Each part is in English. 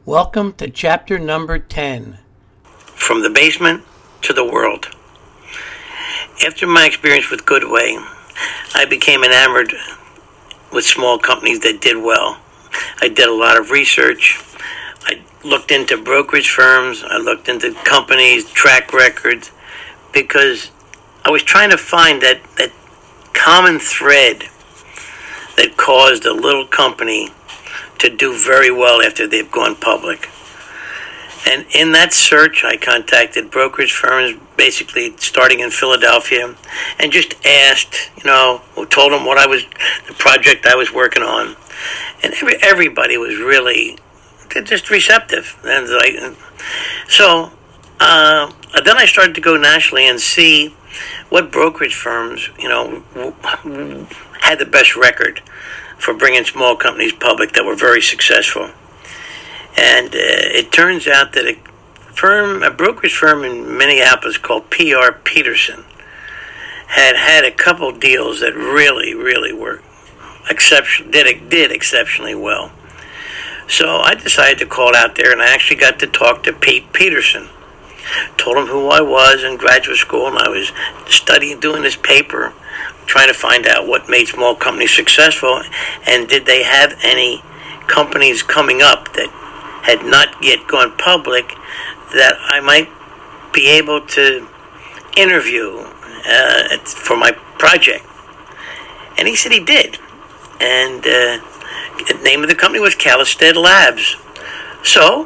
Welcome to chapter number 10. From the basement to the world. After my experience with Goodway, I became enamored with small companies that did well. I did a lot of research. I looked into brokerage firms. I looked into companies' track records because I was trying to find that common thread that caused a little company to do very well after they've gone public. And in that search, I contacted brokerage firms, basically starting in Philadelphia, and just asked, told them the project I was working on. And everybody was really just receptive. And so then I started to go nationally and see what brokerage firms, had the best record for bringing small companies public that were very successful. And it turns out that a brokerage firm in Minneapolis called P.R. Peterson had a couple deals that really were did exceptionally well. So I decided to call out there, and I actually got to talk to Pete Peterson. Told him who I was in graduate school, and I was doing this paper, trying to find out what made small companies successful, and did they have any companies coming up that had not yet gone public that I might be able to interview for my project. And he said he did. And the name of the company was Calstead Labs. So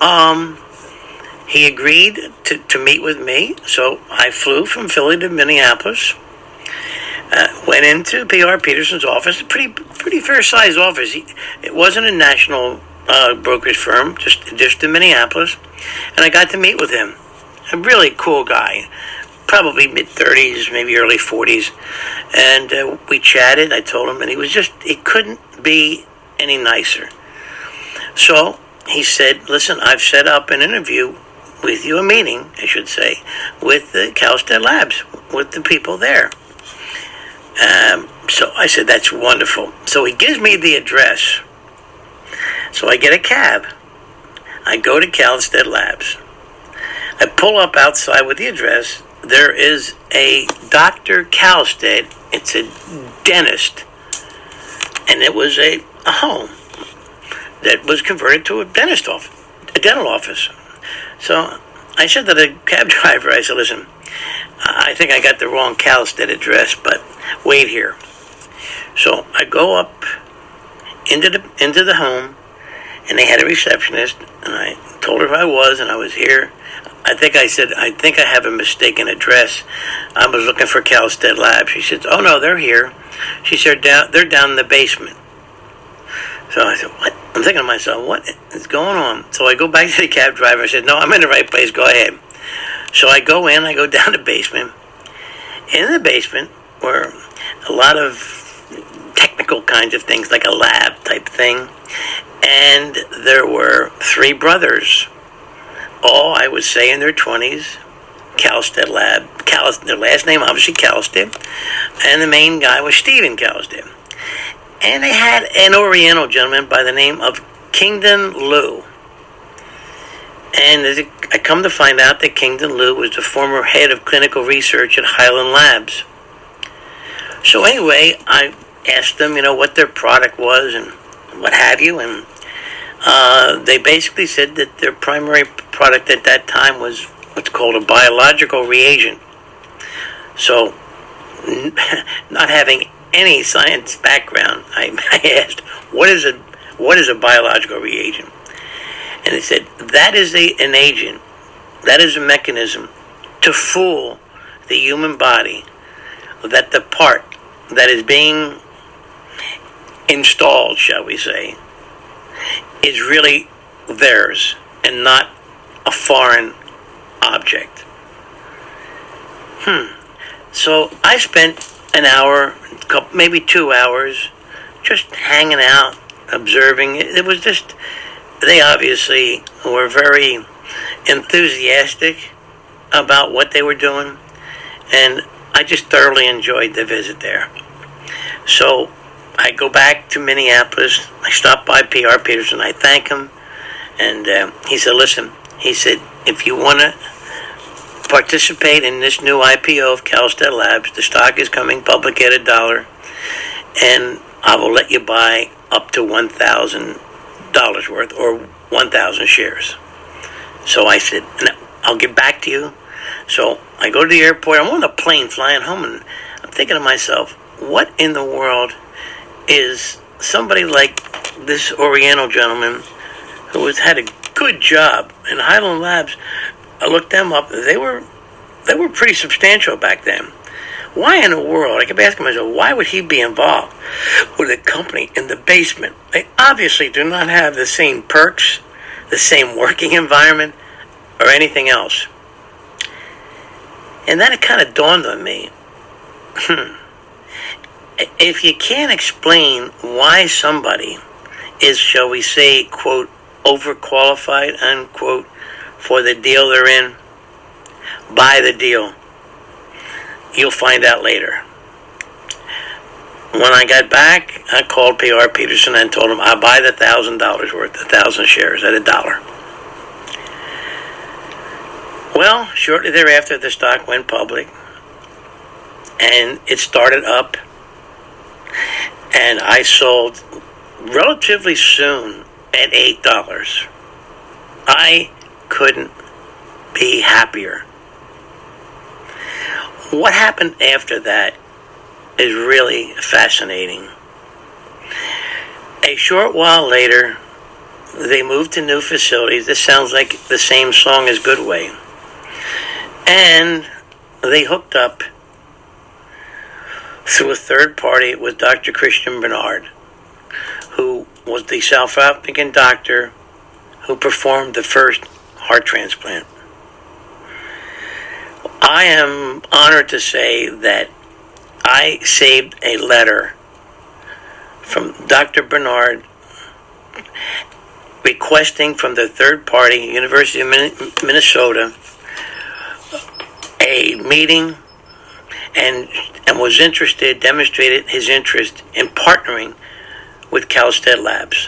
he agreed to meet with me. So I flew from Philly to Minneapolis. Went into P.R. Peterson's office, a pretty fair-sized office. It wasn't a national brokerage firm, just in Minneapolis, and I got to meet with him. A really cool guy, probably mid-30s, maybe early 40s, and we chatted. I told him, and he couldn't be any nicer. So he said, listen, I've set up an interview with you, a meeting, I should say, with the Calstead Labs, with the people there. So I said, that's wonderful. So he gives me the address. So I get a cab. I go to Calstead Labs. I pull up outside with the address. There is a Dr. Calstead. It's a dentist. And it was a home that was converted to a dental office. So I said to the cab driver, I said, listen, I think I got the wrong Calstead address, but wait here. So I go up into the home, and they had a receptionist, and I told her who I was, and I was here. I think I said, I think I have a mistaken address. I was looking for Calstead Labs. She said, oh no, they're here. She said, they're down in the basement. So I said, what? I'm thinking to myself, what is going on? So I go back to the cab driver. I said, no, I'm in the right place. Go ahead. So I go down the basement. In the basement were a lot of technical kinds of things, like a lab type thing. And there were three brothers, all, I would say, in their 20s, Calstead Lab. Their last name, obviously, Calstead. And the main guy was Stephen Calstead. And they had an Oriental gentleman by the name of Kingdon Liu. And I come to find out that Kingdon Liu was the former head of clinical research at Highland Labs. So anyway, I asked them, what their product was and what have you, and they basically said that their primary product at that time was what's called a biological reagent. So, not having any science background, I asked, what is a biological reagent? And they said, that is an agent, that is a mechanism to fool the human body that the part that is being installed, shall we say, is really theirs and not a foreign object. So I spent an hour, maybe 2 hours, just hanging out, observing. It was just, they obviously were very enthusiastic about what they were doing, and I just thoroughly enjoyed the visit there. So I go back to Minneapolis. I stop by P.R. Peterson. I thank him. And he said, listen, he said, if you want to participate in this new IPO of CalSTED Labs, the stock is coming public at $1, and I will let you buy up to $1,000 worth, or 1,000 shares. So I said, I'll get back to you. So I go to the airport. I'm on a plane flying home, and I'm thinking to myself, what in the world is somebody like this Oriental gentleman who has had a good job in Highland Labs? I looked them up. They were pretty substantial back then. Why in the world? I kept asking myself, why would he be involved with a company in the basement? They obviously do not have the same perks, the same working environment, or anything else. And then it kind of dawned on me. If you can't explain why somebody is, shall we say, quote, overqualified, unquote, for the deal they're in, buy the deal. You'll find out later. When I got back, I called P.R. Peterson and told him I'll buy the $1,000 worth, 1,000 shares at $1. Well, shortly thereafter, the stock went public, and it started up, and I sold relatively soon at $8. I couldn't be happier. What happened after that is really fascinating. A short while later, they moved to new facilities. This sounds like the same song as Goodway. And they hooked up through a third party with Dr. Christian Barnard, who was the South African doctor who performed the first heart transplant. I am honored to say that I saved a letter from Dr. Barnard requesting from the third party, University of Minnesota, a meeting, and was interested, demonstrated his interest in partnering with CalSTED Labs.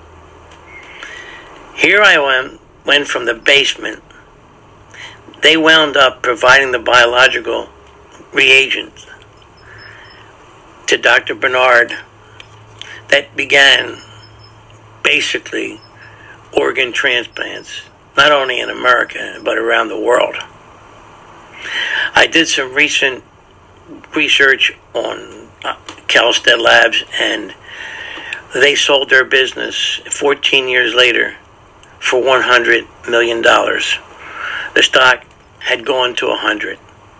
Here I went from the basement. They wound up providing the biological reagents to Dr. Barnard that began basically organ transplants, not only in America, but around the world. I did some recent research on CalSTED Labs, and they sold their business 14 years later for $100 million. The stock had gone to 100.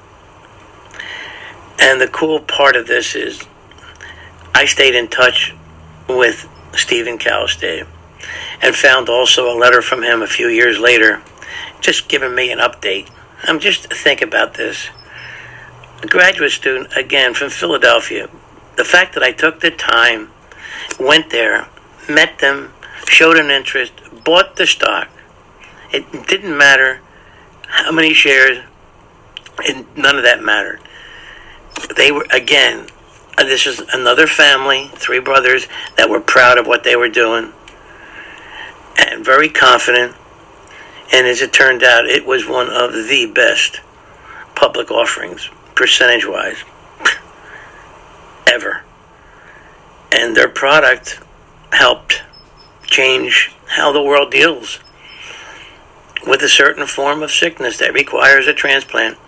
And the cool part of this is I stayed in touch with Stephen CalSTED and found also a letter from him a few years later just giving me an update. Just think about this. A graduate student, again, from Philadelphia. The fact that I took the time, went there, met them, showed an interest, bought the stock. It didn't matter how many shares, and none of that mattered. They were, again, this is another family, 3 brothers, that were proud of what they were doing and very confident. And as it turned out, it was one of the best public offerings, percentage-wise, ever. And their product helped change how the world deals with a certain form of sickness that requires a transplant.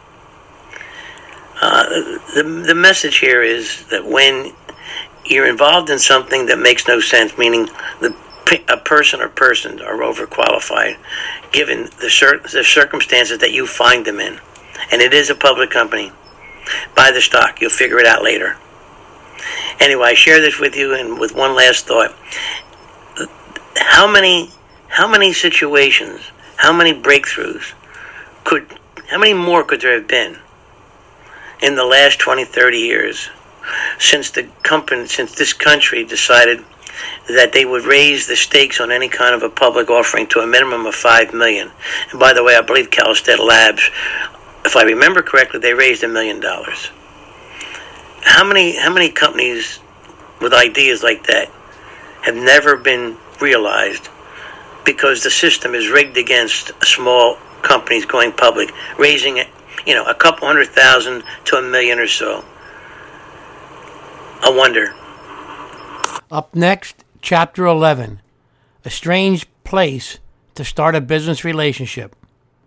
The message here is that when you're involved in something that makes no sense, meaning a person or persons are overqualified, given the circumstances that you find them in, and it is a public company, buy the stock. You'll figure it out later. Anyway, I share this with you, and with one last thought. How many situations, how many breakthroughs how many more could there have been in the last 20, 30 years since this country decided that they would raise the stakes on any kind of a public offering to a minimum of $5 million. And by the way, I believe CalSTED Labs, if I remember correctly, they raised $1 million. How many companies with ideas like that have never been realized because the system is rigged against small companies going public, raising a couple 100,000 to $1 million or so. I wonder. Up next, Chapter 11, a strange place to start a business relationship.